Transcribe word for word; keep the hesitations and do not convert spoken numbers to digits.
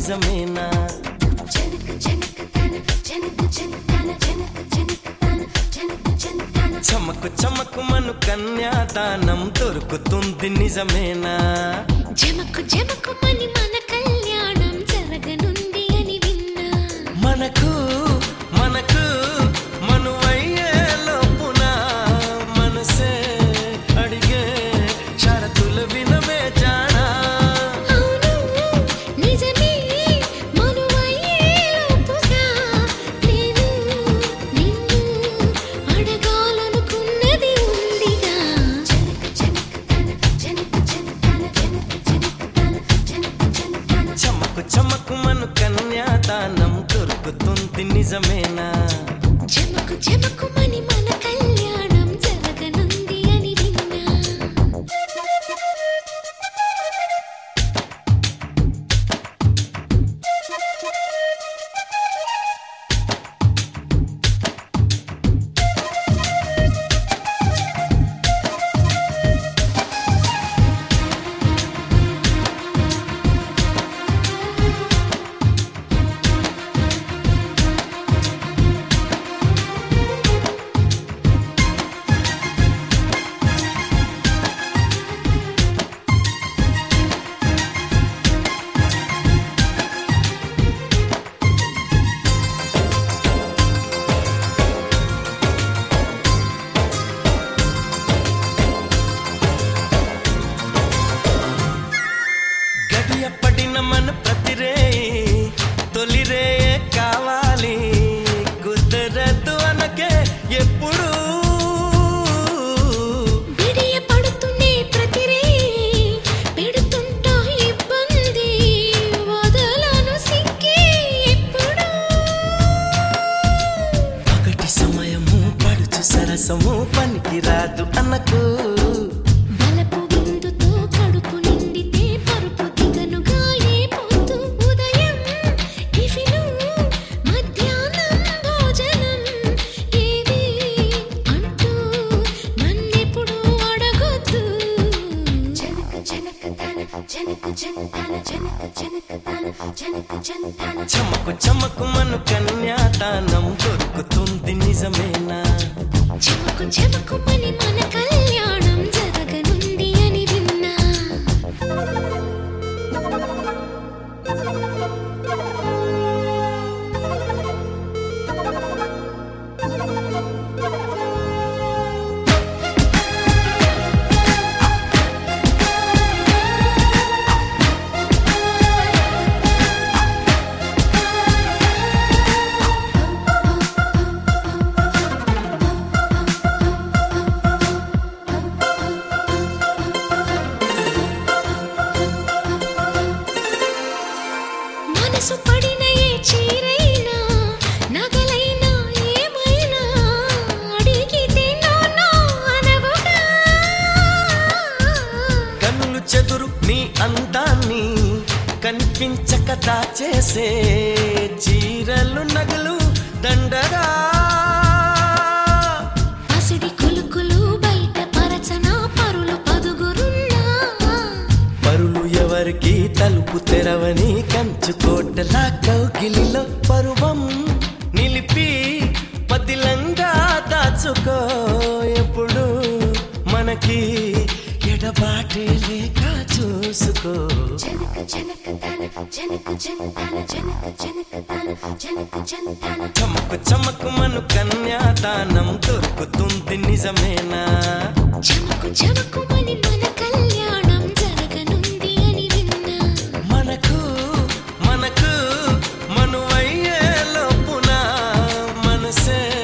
నిజమేనా? చమకు చమకు మను కన్యాదానం దొరుకుతుంది నిజమేనా? జమకు జమకు మని మన కళ్యాణం జరగనుంది అని విన్నా. మనకు మనకు మనువయ్యే లోపున మనసే అడిగే షరతులు వినవే జానా. అవును నిజమే మనువయ్యే లోపుగా నేను నిన్ను అడగాలనుకున్నది ఉందిగా. చమకు చమకు మను కన్యాదానం దొరుకుతుంది నిజమేనా? జమకు జమకు మని మన కళ్యాణం జరగనుంది అని విన్నా. పడిన మన ప్రతిరే తొలిరే కావాలి కుదరదు అనకే ఎప్పుడు విడియ పడుతునే ప్రతిరే పెడుతుంటా ఇబ్బంది వదలను సిక్కి ఎప్పుడు. పగటి సమయము పడుచు సరసము పనికి రాదు అన్నకు. బలపు విందుతో కడుపు నిండితే పరుపు దిగనుగా ఏ పొద్దు. ఉదయం టిఫిను మధ్యాహ్నం భోజనం ఏది అంటూ నన్నెప్పుడు అడగొద్దు. చమకు చమకు మను కన్యాదానం దొరుకుతుంది నిజమేనా? చెమకు చెమకు మని మన కళ్యాణం జరగనుంది అని విన్నా. మనసు పడిన ఏ చీరైనా నగలైనా ఏమైనా అడిగితే నోనో అనవుగా. కన్నులు చెదురు నీ అందాన్ని కనిపించక దాచేసే చీరలు నగలు దండగా. పసిడి కులుకులు బయట పరచనా పరులు పదుగురున్నా. పరులు ఎవరికి తలుపు తెరవని కంచు కోటలా కౌగిలిలో పరువం నిలిపి పదిలంగా దాచుకో. ఎప్పుడు మనకి ఎడబాటే లేక చూసుకో. చమకు చమకు మను కన్యాదానం దొరుకుతుంది నిజమేనా? చెమకు చెమకు మని మన కళ్యాణం జరగనుంది అని విన్నా. మనకు మనకు మనువయ్యే లోపున మనసే